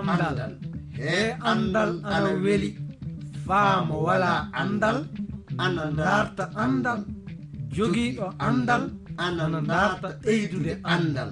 andal he andal ana weli faamo wala andal ana darta andal jogiiɗo andal ana darta ɓeydude andal.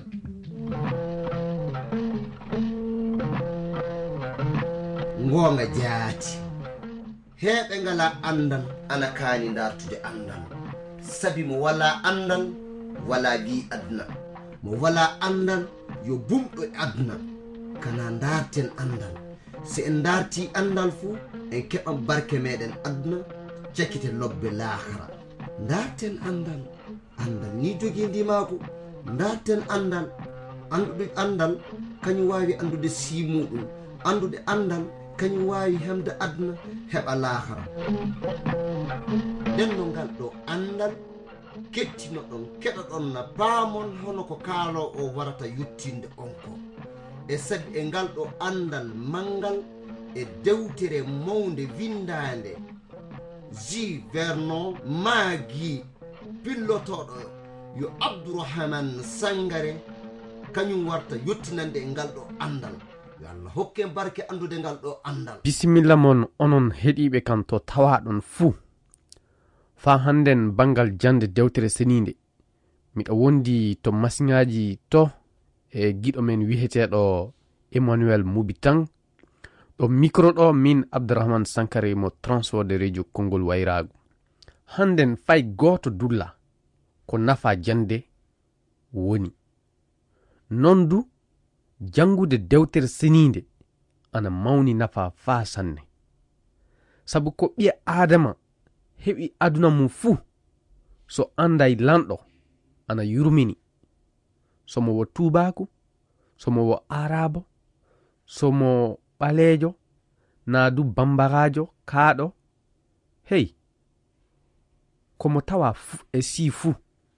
Ngonga jaati heɓe ngala andal ana kaani dartude andal, sabi mo wala andal wala bi aduna, mo wala andal yo bumɗo e aduna. Kana darten andal, se en darti andal fu en keɓan barke meɗen aduna, cakkite lobbe lahara. Darten andal, andal ni jogii ndimako. Darten andal, andude andal kañum wawi andude simuɗum, andude andal kañum wawi hemde aduna heɓa lahara. nden no ngal ɗo andal kettino ɗon keɗa ɗon na paamon hono ko kaalo o warata yuttinde on ko, e sabi e ngal ɗo andal mangal e dewtere mawde windande J. Vernon Maagi pillotoɗo yo Abdourahmane Sangare, kañum warta yottinande e ngal ɗo andal. Yo Allah hokke barke andude ngal ɗo andal. Bisimilla mon onon heɗiɓe kam to tawaɗon fuu. Fa handen bangal jande dewtere seninde miɗo wondi to masiŋaji to e giɗo men wiheteɗo Emmanuel Mubitan, ɗo micro ɗo min Abdourahmane Sankare mo transfert de radio Kongol Wayrago. Handen fay goto dulla ko nafa jande woni non du jangude dewtere seninde ana mawni nafa fa sanne, sabu ko ɓiya adama heɓi aduna mum fuu so anday lanɗo ana yurmini, somo wo tubaku, somo wo arabo, somo ɓalejo, naadu bambarajo kaaɗo, hey komo tawa e si fuu.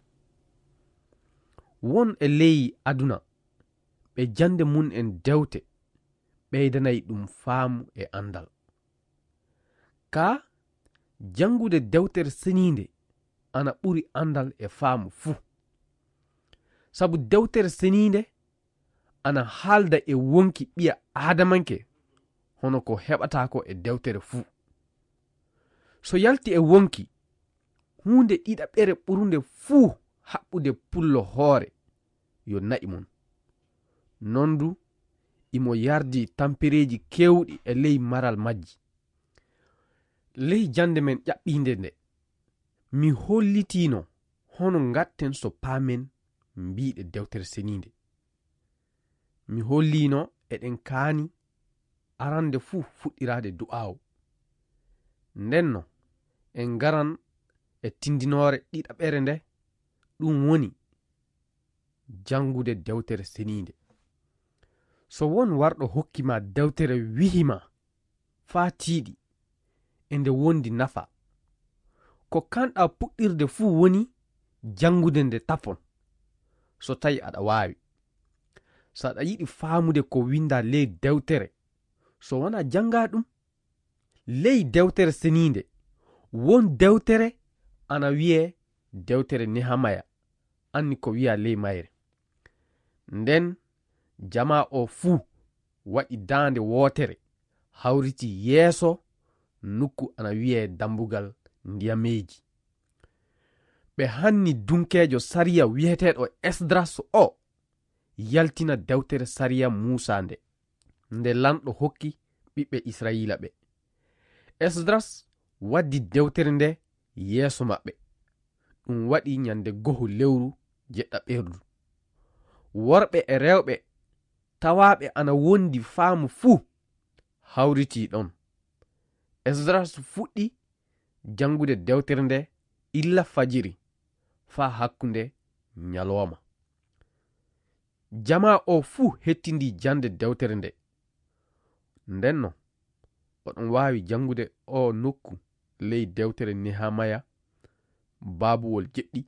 Won e ley aduna ɓe jande mun en dewte ɓeydanay ɗum faamu e andal. Ka jangude dewtere seninde ana ɓuri andal e faamu fuu, sabu dewtere seninde ana haalda e wonki ɓiya adamanke hono ko heɓata ko e dewtere fuu. So yalti e wonki hunde ɗiɗaɓere ɓurunde fuu haɓɓude pullo hoore yo na'i mon, non du imo yardi tampereji kewɗi e ley maral majji. Ley jande men ƴaɓɓinde nde mi hollitino hono gatten so paamen mbiɗe dewtere seninde. Mi hollino eɗen kaani arande fuu fuɗɗirade du'awo, ndenno en garan e tindinore ɗiɗaɓere nde, ɗum woni jangude dewtere seninde. So won warɗo hokkima dewtere wihima fa tiiɗi e nde wondi nafa, ko kanɗa puɗɗirde fuu woni jangude nde tafon, so tawi aɗa wawi. So aɗa yiɗi faamude ko winda ley dewtere, so wona janga ɗum ley dewtere seninde, won dewtere ana wiye dewtere Nehamaya, anni ko wiya ley mayre. Nden jama o fuu waɗi dande wotere hawriti yeeso nukku ana wiye dambugal ndiyameji. Ɓe hanni dunkejo sariya wiyeteɗo Esdras o yaltina dewtere sariya Musa nde lanɗo hokki ɓiɓɓe Israila ɓe. Esdras waddi dewtere nde yeeso maɓɓe, ɗum waɗi nyande goho lewru jeɗɗa ɓerdu. Worɓe e rewɓe tawaɓe ana wondi faamu fuu hawriti ɗon. Esdras fuɗɗi jangude dewtere nde illa fajiri fa hakkunde nyaloma. Jama o fuu hettindi jande dewtere nde. Ndenno oɗon wawi jangude o nokku ley dewtere Nehamaya babuwol jeɗɗi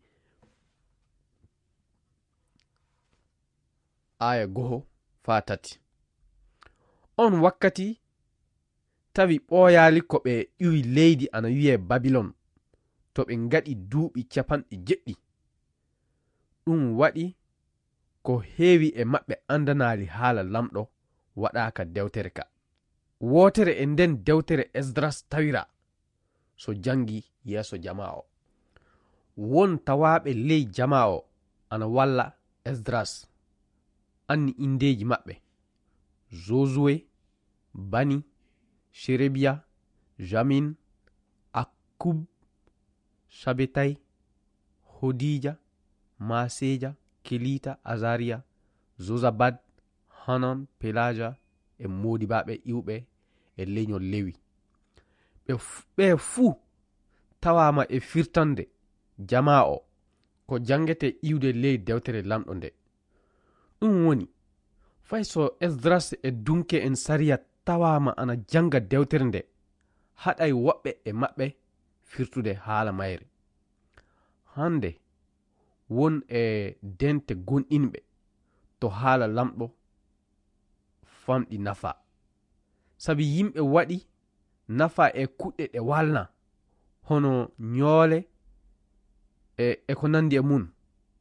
aya goho fa tati. On wakkati tawi ɓooyali ko ɓe ƴuwi leydi ana wiye Babilon to ɓe ngaɗi duuɓi 70. Ɗum waɗi ko heewi e maɓɓe andanali haala lamɗo waɗaka dewtere ka. Wotere e nden dewtere Esdras tawira so jangi yeso jama'o. Won tawaɓe ley jama'o ana walla Esdras anni indeji maɓɓe: Josué, Bani, Sherebia, Jamin, Akkub, Shabetai, Hodija, Maseja, Kelita, Azaria, Zozabad, Hanan, Pelaja e modibaɓe iwɓe e leñol Lewi. ɓe fuu tawama e firtande jama'o ko jangete iwde ley dewtere lamɗo nde. ɗum woni fay so Esdras e dunke en sariya tawama ana janga dewtere nde, haɗay woɓɓe e maɓɓe firtude haala mayre. hande won e dente gonɗinɓe to haala lamɗo famɗi nafa, sabi yimɓe waɗi nafa e kuɗɗe ɗe walna hono ñoole e ko nandi e mun.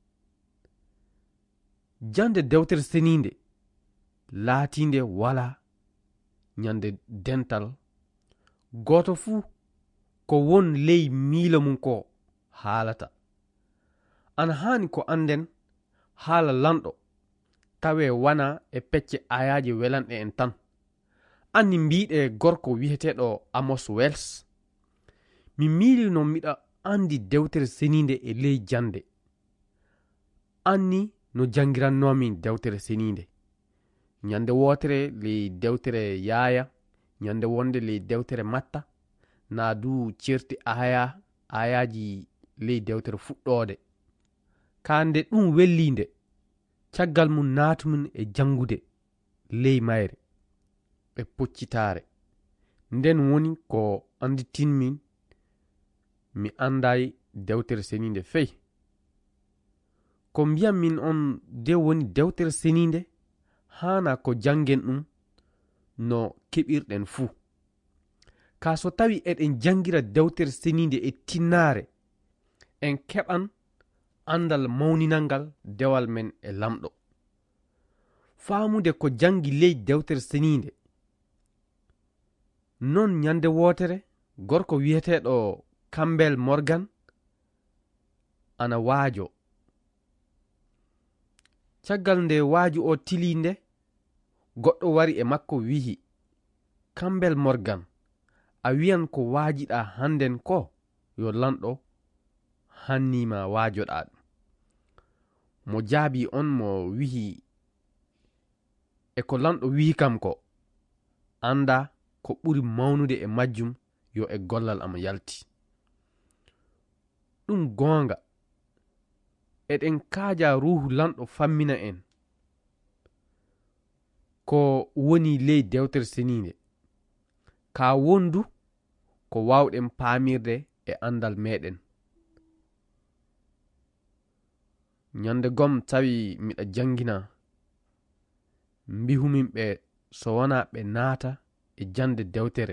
Jande dewtere seninde laatinde wala ñande dental goto fuu ko won ley miilo mum ko haalata. Ana hani ko anden haala lanɗo tawe wana e pecce ayaji welanɗe en tan. Anni mbiɗe gorko wi'eteɗo Amos Wells: mi miili no miɗa andi dewtere seninde e ley jande. Anni no jangirannomin dewtere seninde. Ñande wotere ley dewtere Yaya, ñande wonde ley dewtere Matta, na du certi ayaji ley dewtere fuɗɗode. Kande ɗum wellinde caggal mum natumin e jangude ley mayre e poccitare. Nden woni ko anditinmin mi anday dewtere seninde fey. Ko mbiyam min on de woni dewtere seninde hana ko jangen ɗum no keɓirɗen fuu. Ka so tawi eɗen jangira dewtere seninde e tinnare, en keɓan andal mawninalngal dewal men e lamɗo. Faamude ko jangi ley dewtere seninde. Non ñande wotere gorko wi'eteɗo Campbell Morgan ana waajo. Caggal nde waaju o tilinde, goɗɗo wari e makko wi'i: Campbell Morgan, a wiyan ko waajiɗa handen ko yo lanɗo hannima waajoɗa ɗum. Mo jaabi on mo wi'i e ko lanɗo wi'i kam ko anda ko ɓuri mawnude e majjum yo e gollal am yalti. ɗum goonga eɗen kaaja ruhu lanɗo fammina en ko woni ley dewtere seninde, ka wondu ko wawɗen paamirde e andal meɗen. Nyande gom tawi miɗa jangina, mbihumin ɓe so wona ɓe naata e jande dewtere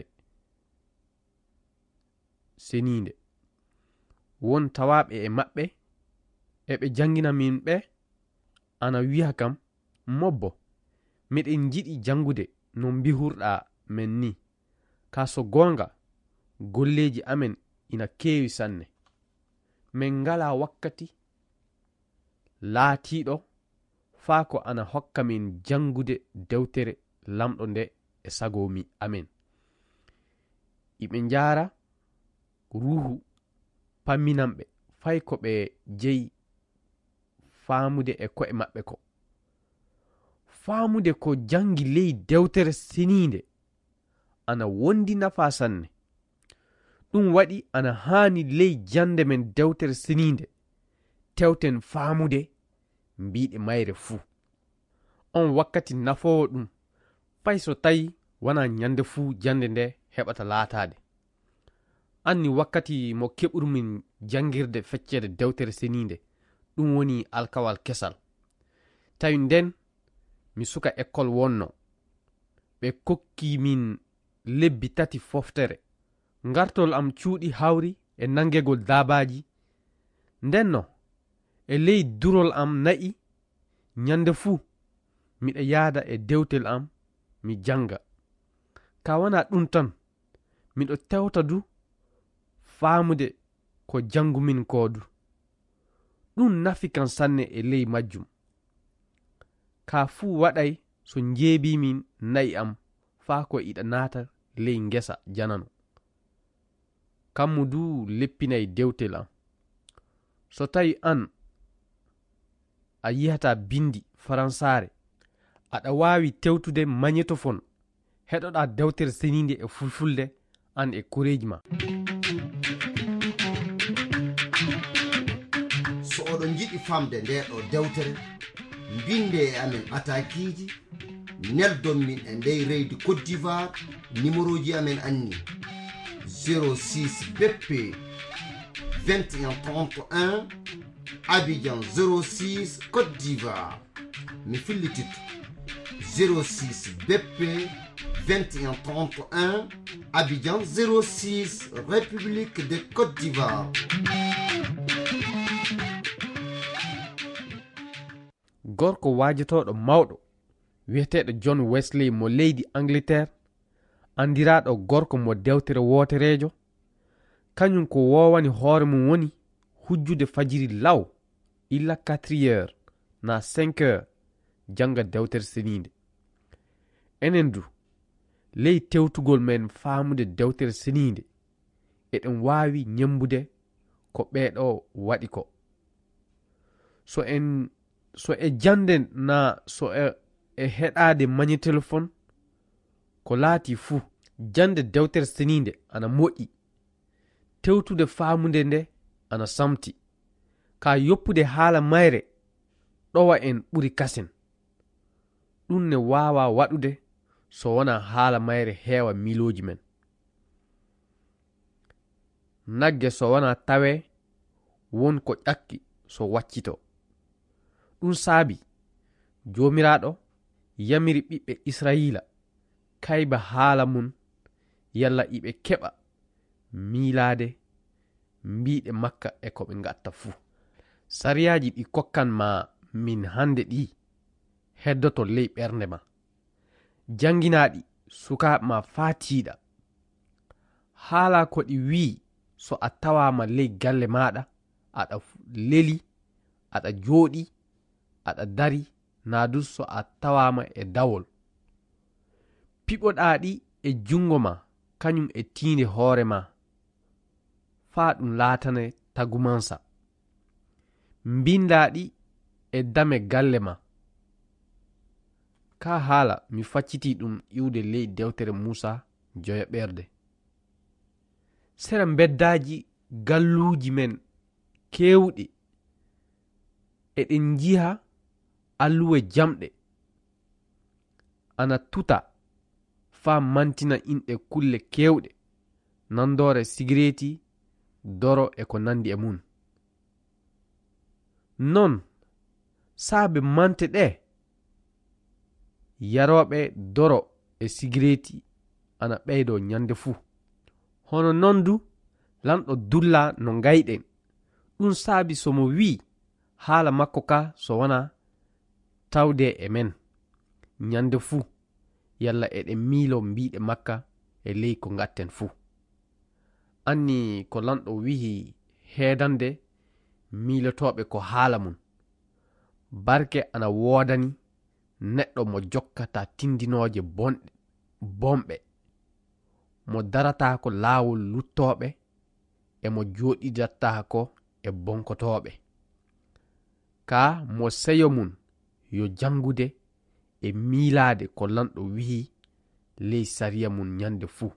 seninde, won tawaɓe e maɓɓe eɓe jangina min ɓe ana wi'a kam: mobbo, miɗen jiɗi jangude no mbihurɗa men ni, ka so gonga golleji amen ina kewi sanne, min ngala wakkati laatiɗo faa ko ana hokka min jangude dewtere lamɗo nde e sagomi amen. Iɓe njara ruhu pamminanɓe fay ko ɓe jeyi faamude e ko'e maɓɓe ko. Faamude ko jangi ley dewtere seninde ana wondi nafa sanne. ɗum waɗi ana haani ley jande men dewtere seninde tewten faamude mbiɗe mayre fuu. On wakkati nafowo ɗum fay so tawi wona nyande fuu jande nde heɓata laatade. Anni wakkati mo keɓurmin jangirde feccede dewtere seninde ɗum woni alkawal kesal. Tawi nden mi suka école wonno, ɓe kokki min lebbi 3 foftere. Ngartol am cuuɗi hawri e nangegol daabaji. Ndenno e ley durol am na'i, nyande fuu miɗa yaada e dewtel am mi janga ka wana ɗum tan miɗo tewta du faamude ko jangumin ko du ɗum nafi kan sanne e ley majjum ka fuu waɗay so njeebimin nayi am faa ko iɗa naata ley ngesa janano kammu du leppinay dewtel am so tawi an a yihata bindi faransare aɗa wawi tewtude magnétophone heɗoɗa dewtere seninde e fulfulde an e koreji ma so oɗon jiɗi famde nde ɗo dewtere binde e amen atakiji neldon min e ndey reydi Côte d'Ivoire numéro ji amen anni 06 BP 2131 Abidjan 06 Côte d'Ivoire mi fillitito 06 BP 2131 Abidjan 06 République de Côte d'Ivoire. gorko wajotoɗo mawɗo wiyeteɗo John Wesley mo leydi Angleterre andiraɗo gorko mo dewtere woterejo kañum ko wowani hoore mum woni hujjude fajiri law illa 4 heures na 5 heures janga dewtere seninde enen du ley tewtugol men faamude dewtere seninde eɗen wawi nyembude ko ɓeɗo waɗi ko so e jande na so e heɗade magnétophone ko laati fuu jande dewtere seninde ana moƴƴi tewtude faamude nde ana samti ka yoppude haala mayre ɗowa en ɓuri kasen ɗum ne wawa waɗude so wona haala mayre heewa miloji men nagge so wona tawe won ko ƴakki so waccito ɗum saabi jomiraɗo yamiri ɓiɓɓe Israila kayba haala mun yalla iɓe keɓa miilade mbiɗe makka e ko ɓe gatta fuu sariyaji ɗi kokkan ma min hande ɗi heddoto ley ɓernde ma janginaɗi sukaɓe ma fatiɗa haala ko ɗi wi so a tawama ley galle maɗa aɗa leli aɗa jooɗi aɗa dari nadu so a tawama e dawol piɓoɗaɗi e jungo ma kañum e tiinde hoore ma faa ɗum laatane tagumansa mbindaɗi e dame galle ma ka haala mi facciti ɗum iwde ley dewtere Musa joya ɓerde sera beddaji galluji men kewɗi eɗen jiha alluwe jamɗe ana tuta faa mantina inɗe kulle kewɗe nandore sigireti doro e ko nandi e mun non saabe mante ɗe yaroɓe doro e sigireti ana ɓeydo nyande fuu hono non du lanɗo dulla no gayɗen ɗum saabi somo wi haala makko ka so wona tawde e men nyande fuu yalla eɗen miilo mbiɗe makka e ley ko gatten fuu anni ko lanɗo wihi heedande miilotoɓe ko haala mum barke ana woodani neɗɗo mo jokkata tindinoje bomɓe mo darata ko laawol luttoɓe e mo joɗidatta ko e bonkotoɓe ka mo seyo mum yo jangude e miilade ko lanɗo wihi ley sariya mum nyande fuu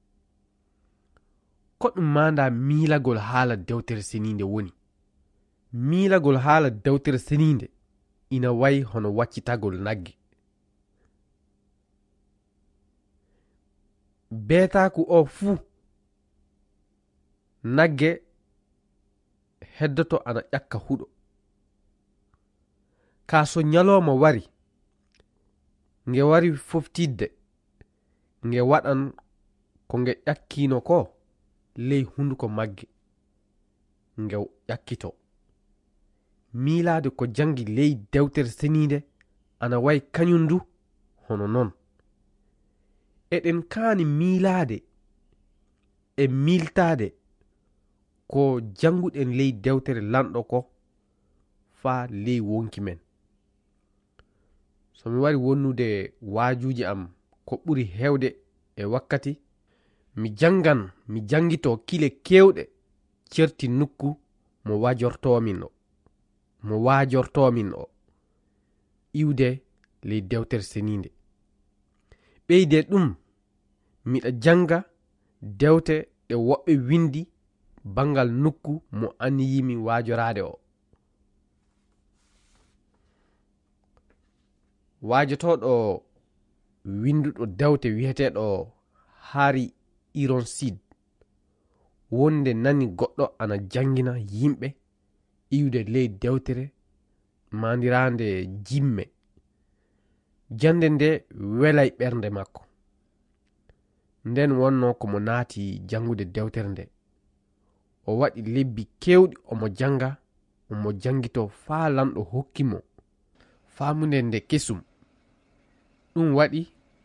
ko ɗum manda miilagol haala dewtere seninde woni miilagol haala dewtere seninde ina wayi hono waccitagol nagge beetaku o fuu nagge heddoto ana ƴakka huɗo ka so nyaloma wari nge wari foftidde nge waɗan ko nge ƴakkino ko ley hunduko magge nge ƴakkito miilade ko jangi ley dewtere seninde ana wayi kañum du hono non eɗen kaani miilaade e miltaade ko janguɗen ley dewtere lanɗo ko faa ley wonki men. So mi wari wonnude waajuji am ko ɓuri hewde e wakkati, mi jangito kile kewɗe certi nokku mo waajortomin o iwde ley dewtere seninde. ɓeyde ɗum miɗa janga dewte ɗe woɓɓe windi bangal nokku mo anniyimi waajorade o. waajotoɗo winduɗo dewte wiyeteɗo Harry Ironsid wonde nani goɗɗo ana jangina yimɓe iwde ley dewtere mandirande jimme. jande nde welay ɓernde makko. nden wonno komo naati jangude dewtere nde, o waɗi lebbi kewɗi omo jangito faa lamɗo hokkimo faamude nde kesum. ɗum waɗi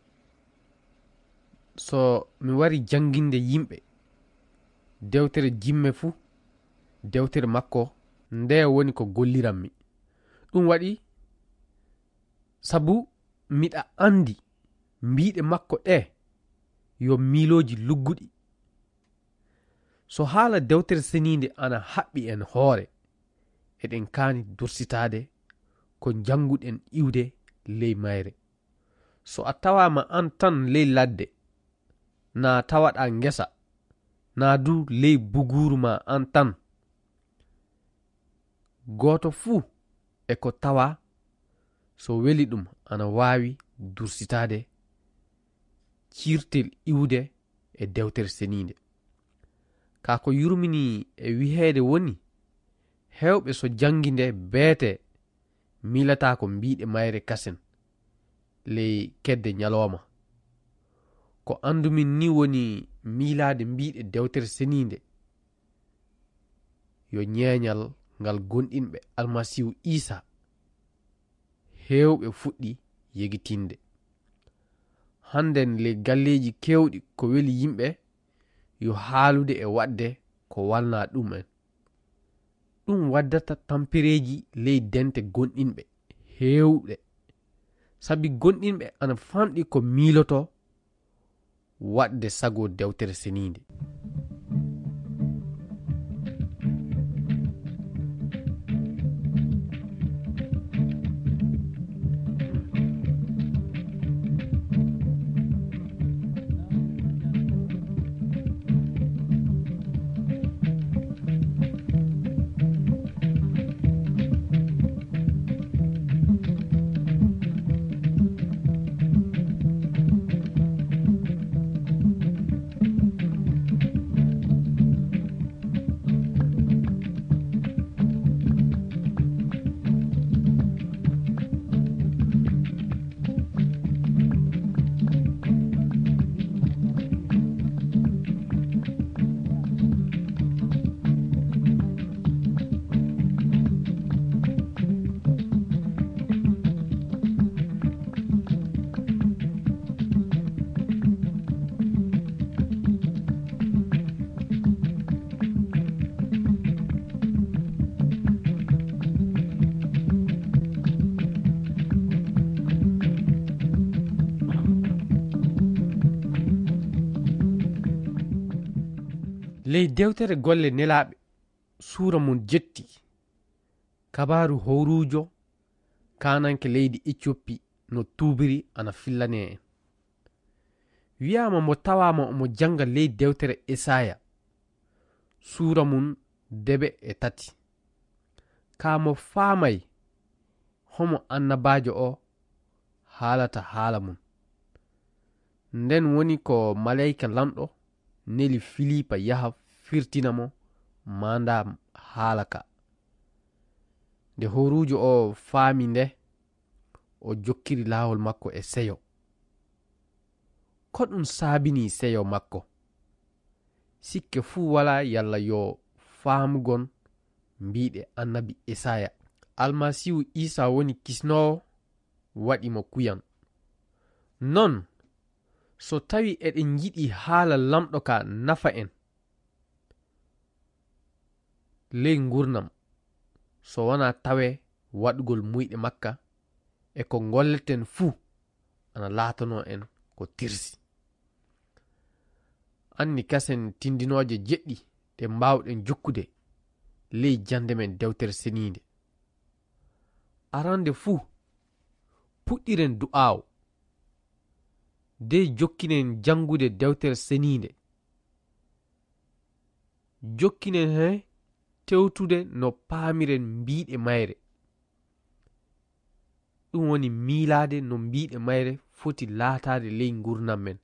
so mi wari janginde yimɓe dewtere jimme fuu, dewtere makko nde woni ko golliranmi. ɗum waɗi sabu miɗa andi mbiɗe makko ɗe yo miiloji lugguɗi. so haala dewtere seninde ana haɓɓi en hoore, eɗen kaani dursitade ko janguɗen iwde ley mayre. so a tawama an tan ley ladde, na tawaɗa ngesa, na du ley buguru ma an tan, goto fuu e ko tawa. so weli ɗum ana wawi dursitade cirtel iwde e dewtere seninde. ka ko yurmini e wiheede woni hewɓe so jangi nde beete milata ko mbiɗe mayre kasen ley kedde nyaloma. ko andumin ni woni miilade mbiɗe dewtere seninde yo nyeñal ngal gonɗinɓe almasihu Isa hewɓe fuɗɗi yegitinde. handen ley galleji kewɗi ko weli yimɓe yo haalude e wadde ko walna ɗumen. ɗum waddata tampereji ley dente gonɗinɓe hewɗe, sabi gonɗinɓe ana famɗi ko miiloto wadde sago dewtere seninde. ley dewtere golle nelaɓe suura mum jetti kabaru howrujo kananke leydi Ethiopie no tubiri ana fillane en. wiyama mo tawama omo janga ley dewtere Esaya suura mum 3 ka mo faamay homo annabajo o haalata haala mum. nden woni ko malayika lamɗo neli Filipa yaha firtinamo manda haalaka. nde horujo o faami nde, o jokkiri laawol makko e seyo. ko ɗum saabini seyo makko? sikke fuu wala yalla yo faamugon mbiɗe annabi Esaya. almasihu Isa woni kisnowo waɗi mo kuyan. non so tawi eɗen yiɗi haala lamɗo ka nafa en ley gurnam, so wona tawe waɗugol muyɗe makka e ko golleten fuu ana laatano en ko tirsi. Anni kasen tindinoje jeɗɗi ɗe mbawɗen jokkude ley jande men dewtere senide. Arande fuu puɗɗiren du'awo de jokkinen jangude dewtere senide, jokkinen he tewtude no paamiren mbiɗe mayre. ɗum woni miilade no mbiɗe mayre foti laatade ley gurnam men.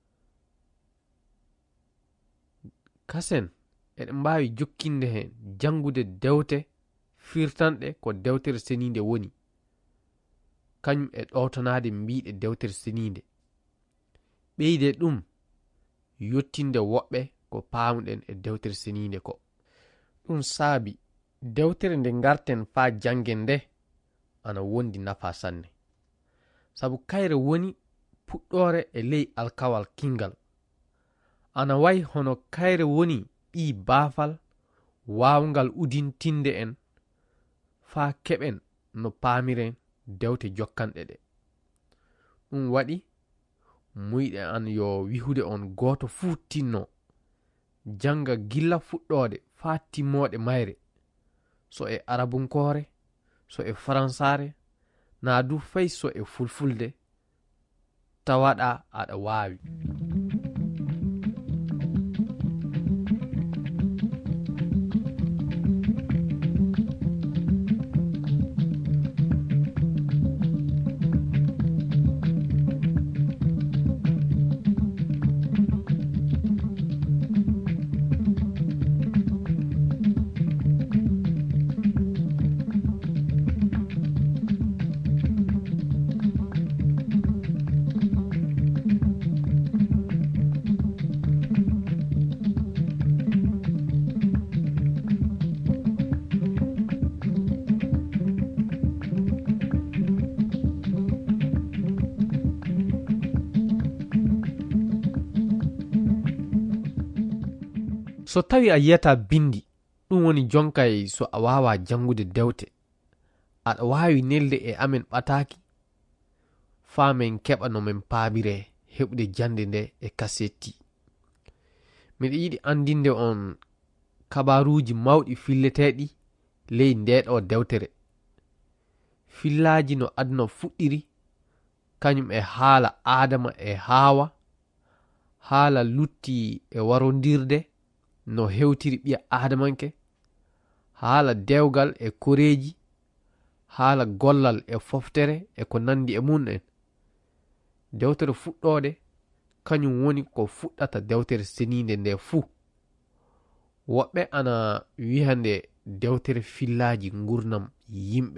Kasen eɗen mbawi jokkinde hen jangude dewte firtanɗe ko dewtere senide woni, kañum e ɗowtanade mbiɗe dewtere senide. ɓeyde ɗum yottinde woɓɓe ko paamuɗen e dewtere senide ko. ɗum saabi dewtere nde garten faa jangen nde ana wondi nafa sanne, sabu kayre woni puɗɗore e ley alkawal kingal. Ana wayi hono kayre woni ɓi baafal wawngal udintinde en faa keɓen no paamiren dewte jokkanɗe ɗe. ɗum waɗi muyɗe an yo wihude on goto fuu tinno janga gilla fuɗɗode faa timmoɗe mayre, so e arabunkore, so e faransare, na du fay so e fulfulde, tawaɗa aɗa waawi. So tawi a yiyata bindi, ɗum woni jonkay so a wawa jangude dewte, aɗa wawi nelde e amen ɓataki faa min keɓa no min paamire heɓude jande nde e kasetti. miɗa yiɗi andinde on kabaruji mawɗi filleteɗi ley ndeɗo dewtere. Fillaji no aduna fuɗɗiri kañum e haala Adama e Hawa, haala lutti e warodirde no hewtiri ɓiya Adamanke, haala dewgal e koreji, haala gollal e foftere e ko nandi e mun en. Dewtere fuɗɗode kañum woni ko fuɗɗata dewtere senide nde fuu. woɓɓe ana wihande dewtere fillaji gurnam yimɓe.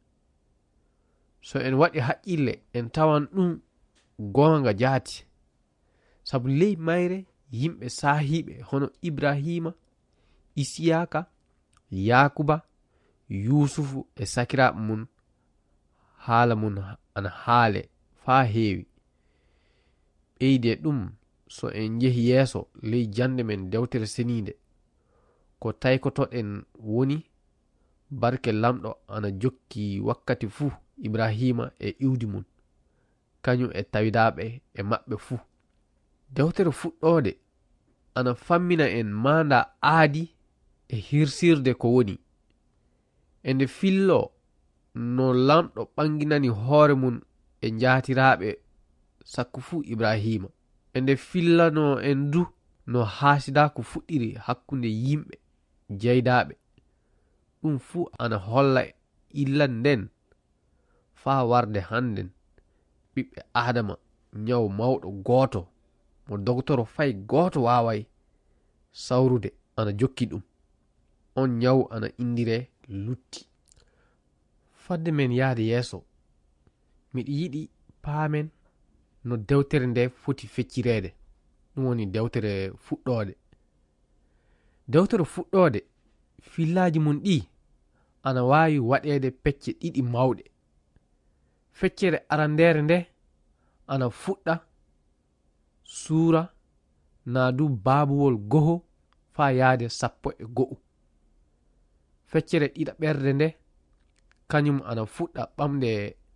So en waɗi haqqille en tawan ɗum gonga jaati, sabu ley mayre yimɓe sahiɓe hono Ibrahima, Isiyaka, Yakuba, Yusufu e sakiraɓe mun, haala mun ana haale faa heewi. ɓeyde ɗum so en jehi yeeso ley jande men dewtere senide, ko taykotoɗen woni barke lamɗo ana jokki wakkati fuu Ibrahima e iwdi mun, kañum e tawidaɓe e maɓɓe fuu. Dewtere fuɗɗode ana fammina en manda aadi e hirsirde ko woni, ende fillo no lamɗo ɓanginani hoore mun e jaatiraɓe sakku fuu Ibrahima, ende fillano en du no haasidaku fuɗɗiri hakkunde yimɓe jeydaɓe. ɗum fuu ana holla illa nden faa warde hannden ɓiɓɓe Adama nyaw mawɗo gooto mo dogtoro fay gooto waaway sawrude ana jokki ɗum. on nyaw ana indire lutti. fadde men yahde yeeso, miɗa yiɗi paamen no dewtere nde foti feccirede. ɗum woni dewtere fuɗɗode. Dewtere fuɗɗode fillaji mun ɗi ana wawi waɗede pecce ɗiɗi mawɗe. feccere arandere nde ana fuɗɗa suura na du baabuwol goho faa yaade 11. feccere ɗiɗaɓerde nde kañum ana fuɗɗa ɓamde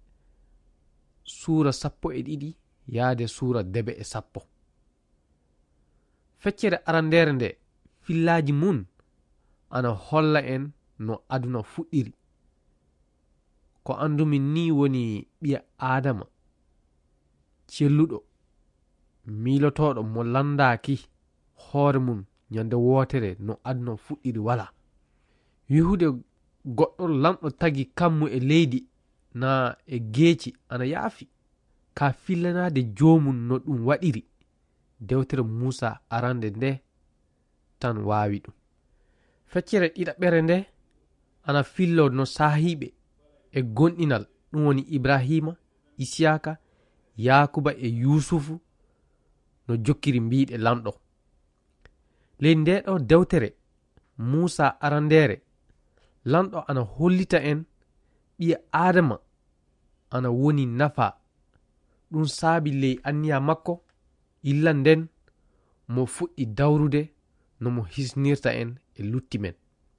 suura 12 yaade suura 10. feccere arandere nde fillaji mun ana holla en no aduna fuɗɗiri. ko andumin ni woni ɓiya adama celluɗo milotoɗo mo landaki hoore mum nyande wotere no aduna fuɗɗiri wala. yuhude goɗɗo lamɗo tagi kammu e leydi na e geeci ana yaafi ka fillanade jomum no ɗum waɗiri. dewtere Musa arande nde tan wawi ɗum. feccere ɗiɗaɓere nde ana fillo no sahiɓe e gonɗinal ɗum woni Ibrahima, Isiyaka, Yakuba e Yusufu no jokkiri mbiɗe lamɗo. ley ndeɗo dewtere Musa arandere lamɗo ana hollita en ɓiya adama ana woni nafa. ɗum saabi ley anniya makko illa nden mo fuɗɗi dawrude no mo hisnirta en e lutti men.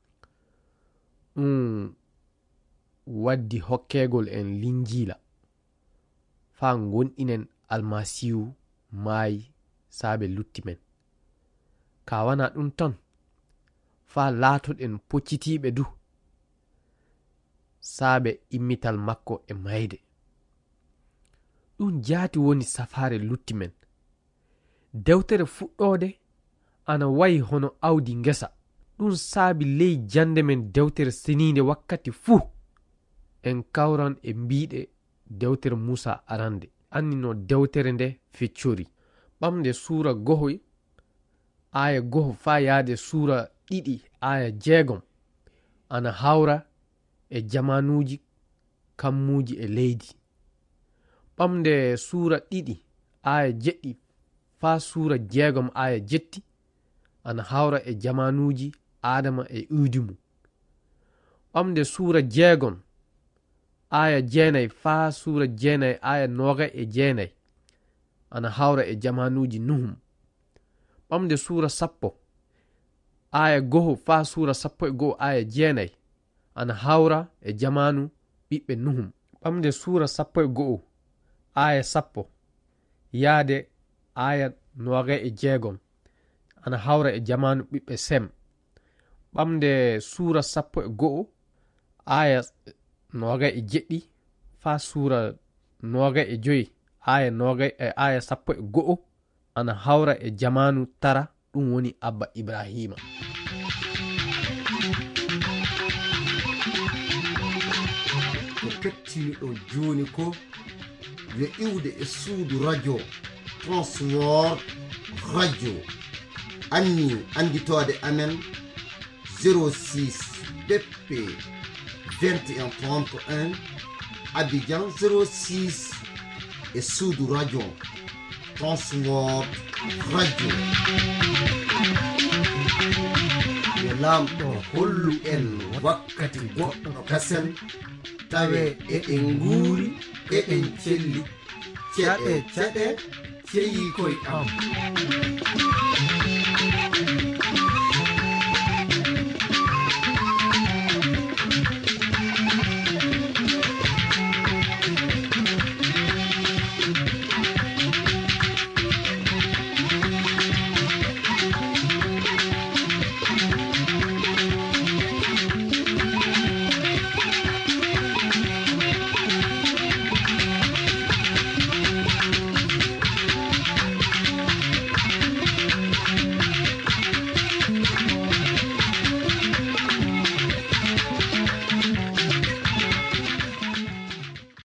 waddi hokkegol en linjila fa gonɗinen almasihu maayi saabe lutti men. ka wana ɗum ton fa laatoɗen poccitiɓe du saabe immital makko e mayde. ɗum jaati woni safare lutti men. dewtere fuɗɗode ana wayi hono awdi ngesa. ɗum saabi ley jande men dewtere seninde wakkati fuu en kawran e mbiɗe dewtere Musa arande. anni no dewtere nde feccori. ɓamde suura gohoy aya goho fa yaade suura 2 aya 6 ana hawra e jamanuji kammuji e leydi. ɓamde suura 2 aya 7 fa suura 6 aya 7 ana hawra e jamanuji adama e uydimu. ɓamde suura 6 aya 9 fa suura 9 aya 29 ana hawra e jamanuji nuhum. ɓamde suura 10 aya 1 fa suura 11 aya 9 ana hawra e jamanu ɓiɓɓe nuhum. ɓamde suura 11 aya 10 yaade aya 26 ana hawra e jamanu ɓiɓɓe sem. ɓamde suura 11 aya 27 fa suura 25 aya 11 ana hawra e jamanu tara ɗum woni abba Ibrahima. ko kettini ɗo joni ko yo iwde e suudu radio Transworld radio anni anditode amen 06 BP 2131 Abidjan 06 e suudu radio Transworld radio. yo lamɗo hollu en wakkati goɗɗo kasen tawe eɗen nguuri eɗen celli ceɗe ceyi koye am.